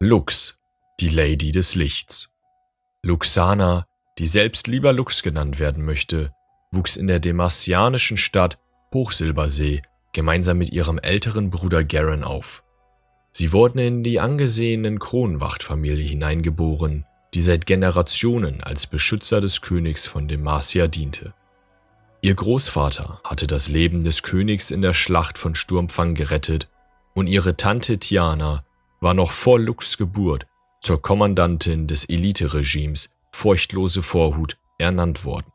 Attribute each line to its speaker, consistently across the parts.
Speaker 1: Lux, die Lady des Lichts. Luxana, die selbst lieber Lux genannt werden möchte, wuchs in der demassianischen Stadt Hochsilbersee gemeinsam mit ihrem älteren Bruder Garen auf. Sie wurden in die angesehenen Kronwachtfamilie hineingeboren, die seit Generationen als Beschützer des Königs von Demacia diente. Ihr Großvater hatte das Leben des Königs in der Schlacht von Sturmfang gerettet und ihre Tante Tiana war noch vor Lux' Geburt zur Kommandantin des Elite-Regimes Furchtlose Vorhut ernannt worden.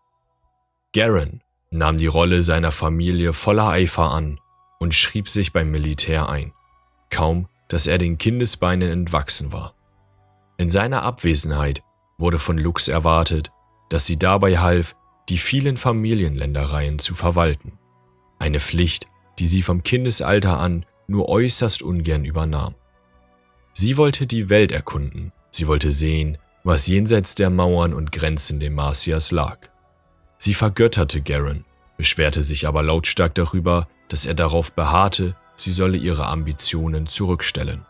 Speaker 1: Garen nahm die Rolle seiner Familie voller Eifer an und schrieb sich beim Militär ein, kaum dass er den Kindesbeinen entwachsen war. In seiner Abwesenheit wurde von Lux erwartet, dass sie dabei half, die vielen Familienländereien zu verwalten, eine Pflicht, die sie vom Kindesalter an nur äußerst ungern übernahm. Sie wollte die Welt erkunden, sie wollte sehen, was jenseits der Mauern und Grenzen Demacias lag. Sie vergötterte Garen, beschwerte sich aber lautstark darüber, dass er darauf beharrte, sie solle ihre Ambitionen zurückstellen.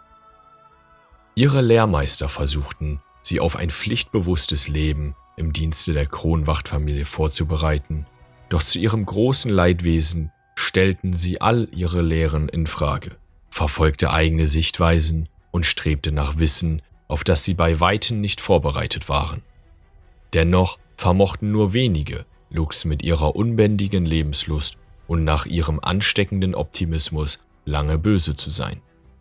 Speaker 1: Ihre Lehrmeister versuchten, sie auf ein pflichtbewusstes Leben im Dienste der Kronwachtfamilie vorzubereiten, doch zu ihrem großen Leidwesen stellten sie all ihre Lehren in Frage, verfolgte eigene Sichtweisen und strebte nach Wissen, auf das sie bei weitem nicht vorbereitet waren. Dennoch vermochten nur wenige, Lux mit ihrer unbändigen Lebenslust und nach ihrem ansteckenden Optimismus lange böse zu sein.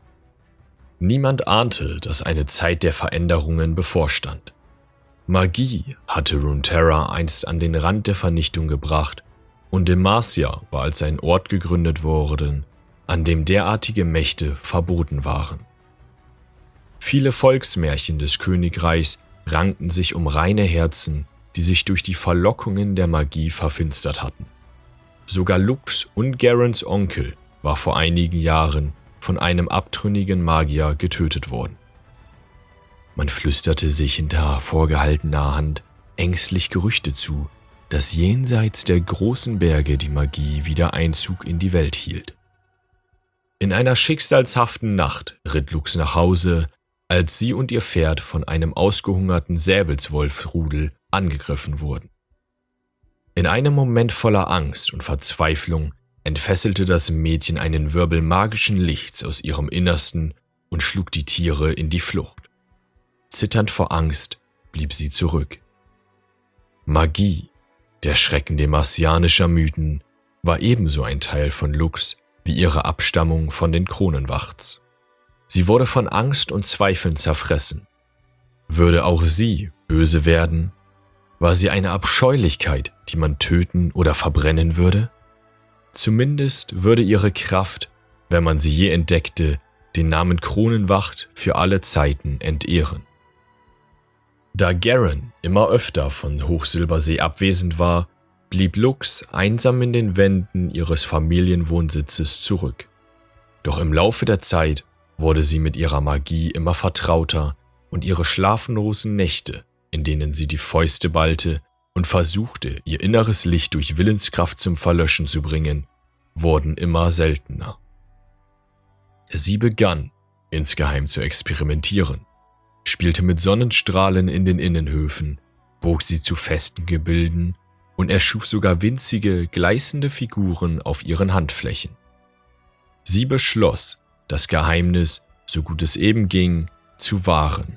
Speaker 1: Niemand ahnte, dass eine Zeit der Veränderungen bevorstand. Magie hatte Runeterra einst an den Rand der Vernichtung gebracht und Demacia war als ein Ort gegründet worden, an dem derartige Mächte verboten waren. Viele Volksmärchen des Königreichs rankten sich um reine Herzen, die sich durch die Verlockungen der Magie verfinstert hatten. Sogar Lux und Garans Onkel war vor einigen Jahren von einem abtrünnigen Magier getötet worden. Man flüsterte sich hinter vorgehaltener Hand ängstlich Gerüchte zu, dass jenseits der großen Berge die Magie wieder Einzug in die Welt hielt. In einer schicksalshaften Nacht ritt Lux nach Hause, als sie und ihr Pferd von einem ausgehungerten Säbelswolfrudel angegriffen wurden. In einem Moment voller Angst und Verzweiflung entfesselte das Mädchen einen Wirbel magischen Lichts aus ihrem Innersten und schlug die Tiere in die Flucht. Zitternd vor Angst blieb sie zurück. Magie, der Schrecken demacianischer Mythen, war ebenso ein Teil von Lux wie ihre Abstammung von den Kronenwachts. Sie wurde von Angst und Zweifeln zerfressen. Würde auch sie böse werden? War sie eine Abscheulichkeit, die man töten oder verbrennen würde? Zumindest würde ihre Kraft, wenn man sie je entdeckte, den Namen Kronenwacht für alle Zeiten entehren. Da Garen immer öfter von Hochsilbersee abwesend war, blieb Lux einsam in den Wänden ihres Familienwohnsitzes zurück. Doch im Laufe der Zeit wurde sie mit ihrer Magie immer vertrauter und ihre schlaflosen Nächte, in denen sie die Fäuste ballte und versuchte, ihr inneres Licht durch Willenskraft zum Verlöschen zu bringen, wurden immer seltener. Sie begann, insgeheim zu experimentieren, spielte mit Sonnenstrahlen in den Innenhöfen, bog sie zu festen Gebilden und erschuf sogar winzige, gleißende Figuren auf ihren Handflächen. Sie beschloss, das Geheimnis, so gut es eben ging, zu wahren.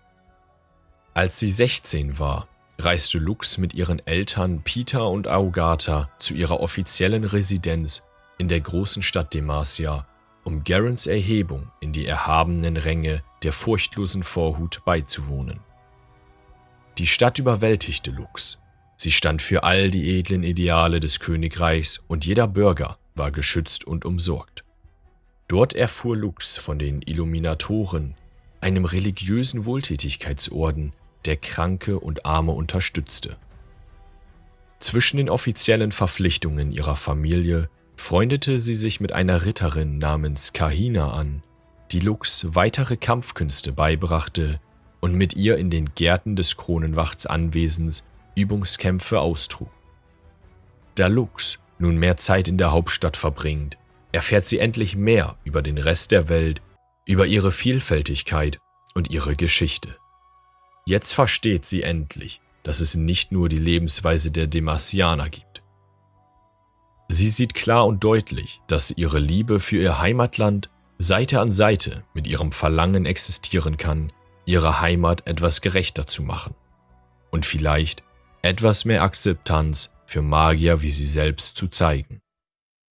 Speaker 1: Als sie 16 war, reiste Lux mit ihren Eltern Peter und Augata zu ihrer offiziellen Residenz in der großen Stadt Demacia, um Garans Erhebung in die erhabenen Ränge der furchtlosen Vorhut beizuwohnen. Die Stadt überwältigte Lux. Sie stand für all die edlen Ideale des Königreichs und jeder Bürger war geschützt und umsorgt. Dort erfuhr Lux von den Illuminatoren, einem religiösen Wohltätigkeitsorden, der Kranke und Arme unterstützte. Zwischen den offiziellen Verpflichtungen ihrer Familie freundete sie sich mit einer Ritterin namens Kahina an, die Lux weitere Kampfkünste beibrachte und mit ihr in den Gärten des Kronenwachts Anwesens Übungskämpfe austrug. Da Lux nun mehr Zeit in der Hauptstadt verbringt, erfährt sie endlich mehr über den Rest der Welt, über ihre Vielfältigkeit und ihre Geschichte. Jetzt versteht sie endlich, dass es nicht nur die Lebensweise der Demacianer gibt. Sie sieht klar und deutlich, dass ihre Liebe für ihr Heimatland Seite an Seite mit ihrem Verlangen existieren kann, ihre Heimat etwas gerechter zu machen und vielleicht etwas mehr Akzeptanz für Magier wie sie selbst zu zeigen.